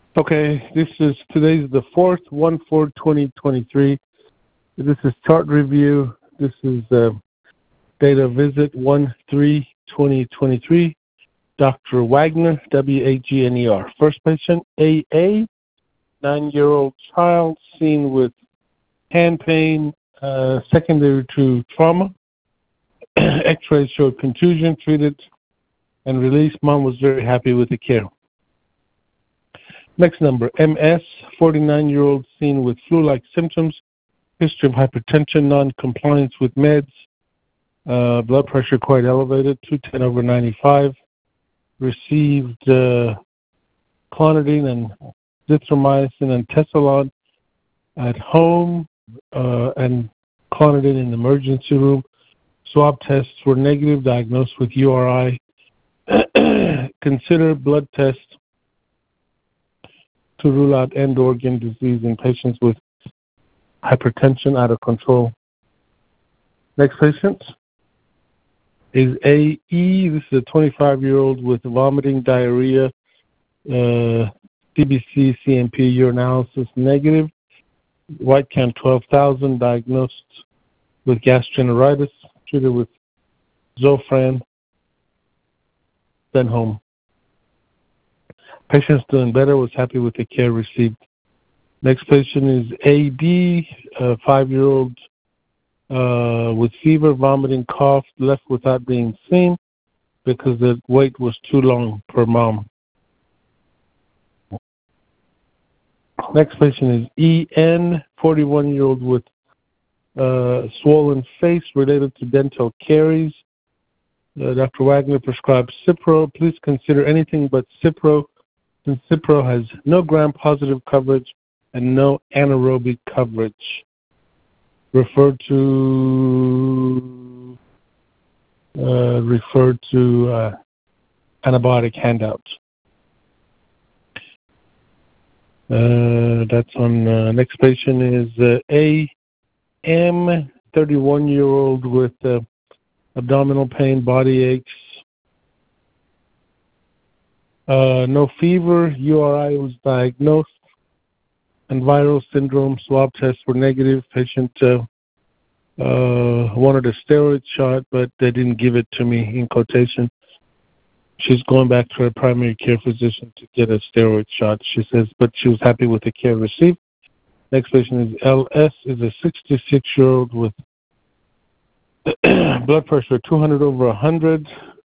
Okay, today's the 4th, 1/4/2023. This is chart review. This is data visit 1/3/2023. Dr. Wagner, Wagner. First patient, AA, 9-year-old child seen with hand pain, secondary to trauma. X-rays showed contusion, treated and released. Mom was very happy with the care. Next number, MS, 49-year-old seen with flu-like symptoms, history of hypertension, non-compliance with meds, blood pressure quite elevated, 210/95, received clonidine and zithromycin and Tessalon at home and clonidine in the emergency room. Swab tests were negative, diagnosed with URI. Consider blood test to rule out end organ disease in patients with hypertension out of control. Next patient is AE. This is a 25-year-old with vomiting, diarrhea, CBC, CMP, urinalysis negative, white count 12,000, diagnosed with gastroenteritis, treated with Zofran, sent home. Patient's doing better, was happy with the care received. Next patient is AD, a 5-year-old with fever, vomiting, cough, left without being seen because the wait was too long per mom. Next patient is EN, 41-year-old with swollen face related to dental caries. Dr. Wagner prescribed Cipro. Please consider anything but Cipro, since Cipro has no gram-positive coverage and no anaerobic coverage. Refer to antibiotic handouts. That's on next patient is AM, 31-year-old with abdominal pain, body aches, no fever, URI was diagnosed, and viral syndrome. Swab tests were negative. Patient wanted a steroid shot, but they didn't give it to me, in quotation. She's going back to her primary care physician to get a steroid shot, she says, but she was happy with the care received. Next patient is LS, is a 66-year-old with blood pressure 200/100,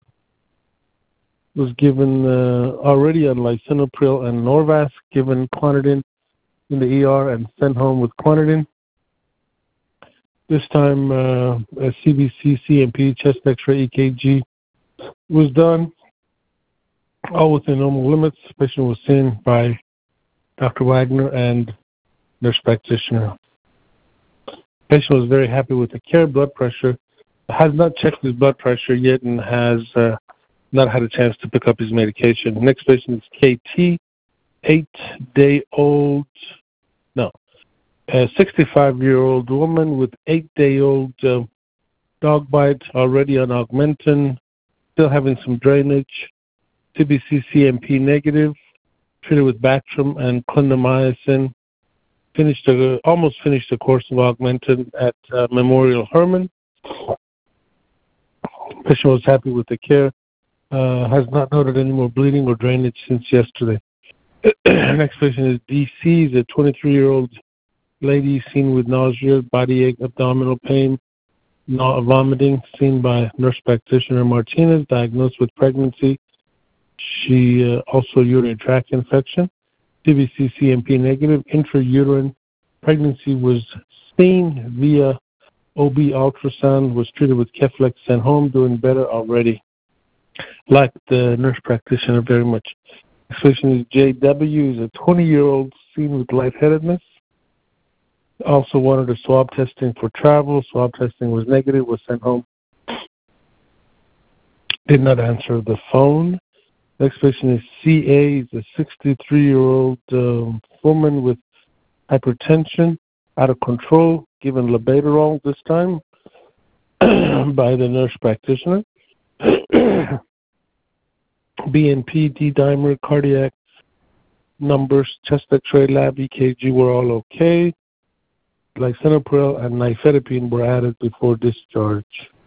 was given already on lisinopril and Norvasc, given clonidine in the ER and sent home with clonidine. This time a CBC, CMP, chest X-ray, EKG was done, all within normal limits. The patient was seen by Dr. Wagner and nurse practitioner. Patient was very happy with the care. Blood pressure, has not checked his blood pressure yet and has not had a chance to pick up his medication. Next patient is KT, 65-year-old woman with 8-day-old dog bite, already on Augmentin, still having some drainage, CBC, CMP negative, treated with Bactrim and clindamycin. Almost finished the course of Augmentin at Memorial Hermann. Patient was happy with the care. Has not noted any more bleeding or drainage since yesterday. Next patient is DC, is a 23-year-old lady seen with nausea, body ache, abdominal pain, vomiting, seen by nurse practitioner Martinez, diagnosed with pregnancy. She also urinary tract infection, CBC, CMP negative, intrauterine pregnancy was seen via OB ultrasound, was treated with Keflex, sent home, doing better already. Like the nurse practitioner very much. Next patient is JW, is a 20-year-old seen with lightheadedness. Also wanted a swab testing for travel. Swab testing was negative, was sent home. Did not answer the phone. Next patient is CA, is a 63-year-old woman with hypertension, out of control, given labetalol this time by the nurse practitioner. BNP, D-dimer, cardiac numbers, chest X-ray, lab, EKG were all okay. Lisinopril and nifedipine were added before discharge.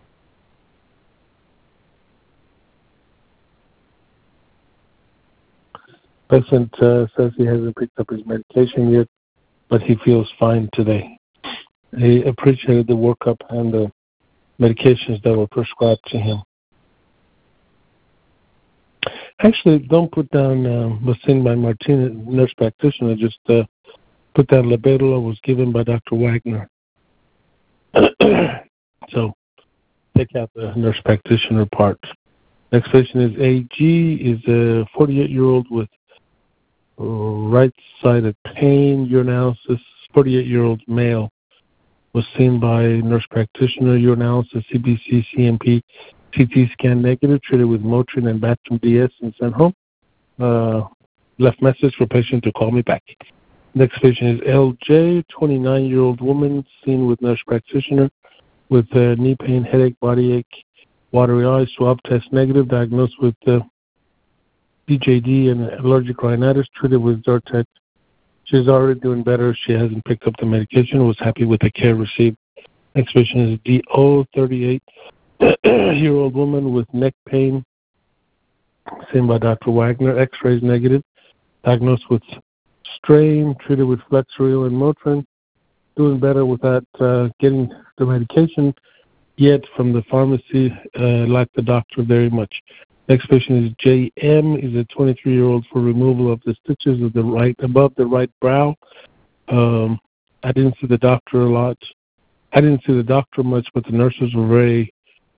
Patient says he hasn't picked up his medication yet, but he feels fine today. He appreciated the workup and the medications that were prescribed to him. Actually, don't put down was seen by Martinez, nurse practitioner. Just put down Labedola was given by Dr. Wagner. So take out the nurse practitioner part. Next patient is AG, is a 48-year-old with right-sided pain, urinalysis, 48-year-old male. Was seen by nurse practitioner, urinalysis, CBC, CMP, CT scan negative, treated with Motrin and Bactrim DS and sent home. Left message for patient to call me back. Next patient is LJ, 29-year-old woman, seen with nurse practitioner with knee pain, headache, body ache, watery eyes, swab test negative, diagnosed with DJD and allergic rhinitis, treated with Zyrtec. She's already doing better. She hasn't picked up the medication, was happy with the care received. Next patient is DO, 38-year-old woman with neck pain, seen by Dr. Wagner, x-rays negative, diagnosed with strain, treated with Flexeril and Motrin, doing better without getting the medication yet from the pharmacy, like the doctor very much. Next patient is JM, is a 23-year-old for removal of the stitches of the right above the right brow. I didn't see the doctor a lot. I didn't see the doctor much, but the nurses were very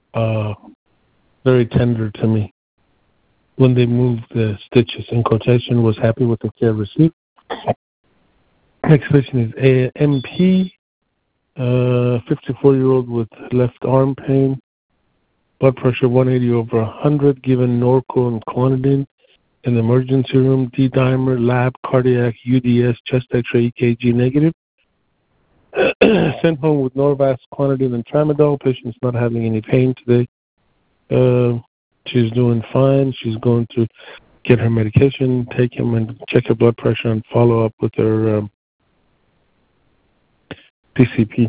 tender to me when they moved the stitches. In quotation, was happy with the care received. Next patient is MP, 54-year-old with left arm pain. Blood pressure 180/100, given Norco and Clonidine in the emergency room, D-dimer, lab, cardiac, UDS, chest X-ray, EKG negative. Sent home with Norvasc, Clonidine, and Tramadol. Patient's not having any pain today. She's doing fine. She's going to get her medication, take him and check her blood pressure and follow up with her PCP.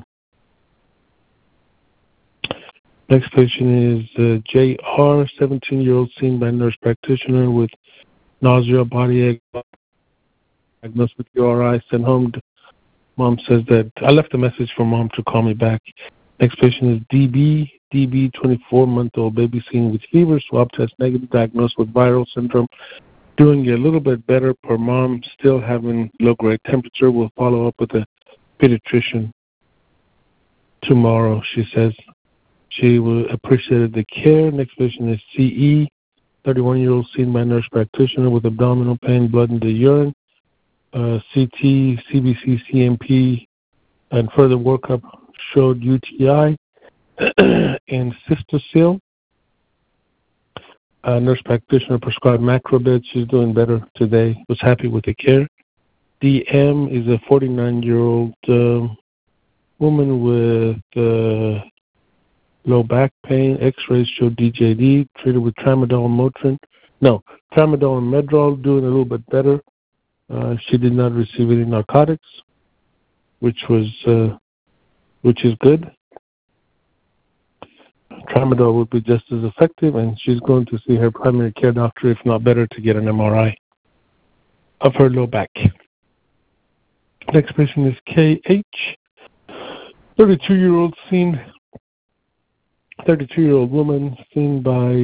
Next patient is JR, 17-year-old, seen by nurse practitioner with nausea, body ache, diagnosed with URI, sent home. Mom says that I left a message for mom to call me back. Next patient is DB, 24-month-old baby seen with fever, swab test negative, diagnosed with viral syndrome, doing a little bit better per mom, still having low-grade temperature. We'll follow up with a pediatrician tomorrow, she says. She appreciated the care. Next patient is CE, 31-year-old, seen by nurse practitioner with abdominal pain, blood in the urine, CT, CBC, CMP, and further workup showed UTI and cystocele. Nurse practitioner prescribed Macrobid. She's doing better today. Was happy with the care. DM is a 49-year-old woman with low back pain. X-rays showed DJD, treated with Tramadol and Motrin. No, Tramadol and Medrol, doing a little bit better. She did not receive any narcotics, which is good. Tramadol would be just as effective, and she's going to see her primary care doctor, if not better, to get an MRI of her low back. Next patient is KH, 32-year-old woman seen by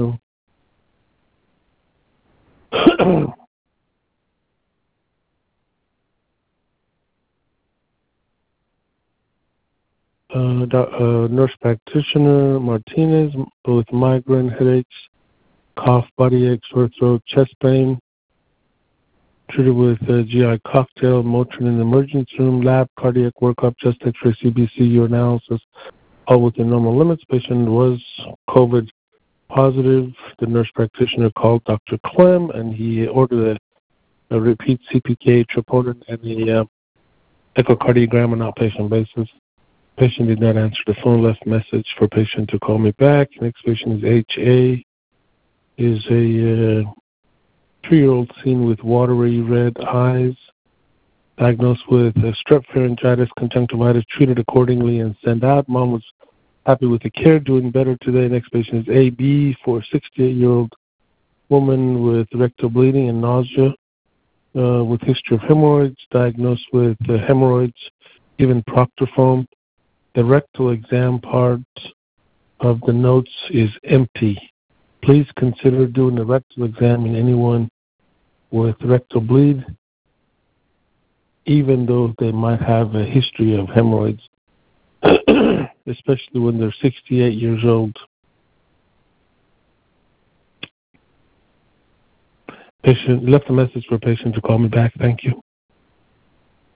nurse practitioner Martinez with migraine, headaches, cough, body ache, sore throat, chest pain. Treated with GI cocktail, Motrin in the emergency room, lab, cardiac workup, chest X-ray, CBC, urinalysis, all within normal limits. Patient was COVID positive. The nurse practitioner called Dr. Clem, and he ordered a repeat CPK, troponin, and the echocardiogram on outpatient basis. Patient did not answer the phone, left message for patient to call me back. Next patient is HA, is a 3-year-old seen with watery red eyes, diagnosed with strep pharyngitis, conjunctivitis, treated accordingly and sent out. Mom was happy with the care, doing better today. Next patient is AB for a 68-year-old woman with rectal bleeding and nausea, with history of hemorrhoids, diagnosed with hemorrhoids, given Proctor-Foam. The rectal exam part of the notes is empty. Please consider doing a rectal exam in anyone with rectal bleed, even though they might have a history of hemorrhoids, especially when they're 68 years old. Patient left a message for a patient to call me back. Thank you.